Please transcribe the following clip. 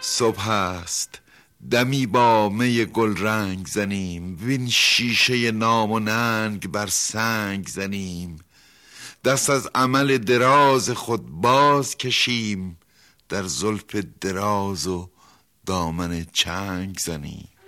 صبح است دمی با می گل رنگ زنیم، وین شیشه نام و ننگ بر سنگ زنیم. دست از عمل دراز خود باز کشیم، در زلف دراز و دامن چنگ زنیم.